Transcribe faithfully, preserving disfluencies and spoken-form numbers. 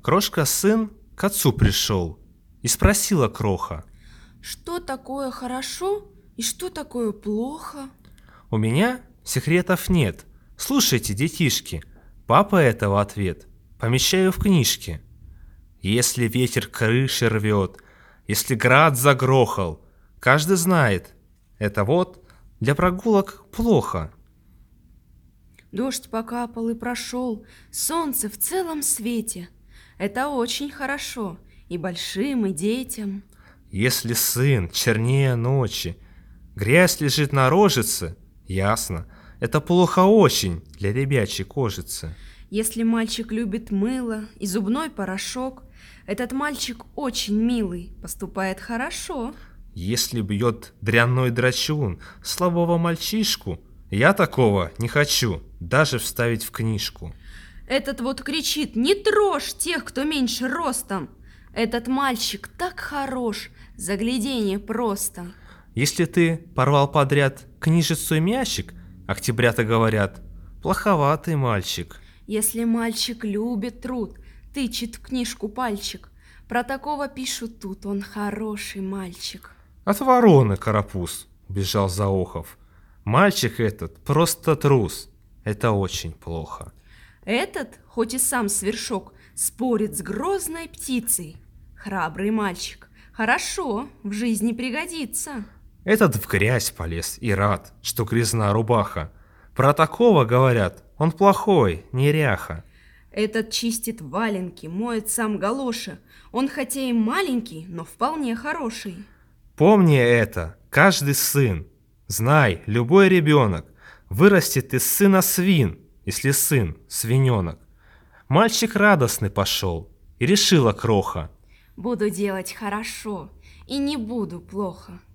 Крошка-сын к отцу пришел, и спросила кроха: Что такое хорошо и что такое плохо? «У меня секретов нет. Слушайте, детишки, папа этого ответ помещаю в книжке. Если ветер крыши рвет, если град загрохал, каждый знает, это вот для прогулок плохо. Дождь покапал и прошел, солнце в целом свете. Это очень хорошо и большим, и детям. Если сын чернее ночи, грязь лежит на рожице, ясно, это плохо очень для ребячей кожицы. Если мальчик любит мыло и зубной порошок, этот мальчик очень милый, поступает хорошо. Если бьет дрянной драчун слабого мальчишку, я такого не хочу даже вставить в книжку. Этот вот кричит: не трожь тех, кто меньше ростом. Этот мальчик так хорош, загляденье просто. Если ты порвал подряд книжицу и мячик, октябрята говорят: плоховатый мальчик. Если мальчик любит труд, тычет в книжку пальчик, про такого пишут тут: он хороший мальчик. От вороны карапуз, бежал Заохов. Мальчик этот просто трус, это очень плохо. Этот, хоть и сам свершок, спорит с грозной птицей. Храбрый мальчик, хорошо, в жизни пригодится. Этот в грязь полез и рад, что грязна рубаха. Про такого говорят: он плохой, неряха. Этот чистит валенки, моет сам галоши. Он хотя и маленький, но вполне хороший. Помни это, каждый сын. Знай, любой ребенок вырастет из сына свин, если сын свиненок. Мальчик радостный пошел, и решила кроха: буду делать хорошо, и не буду плохо.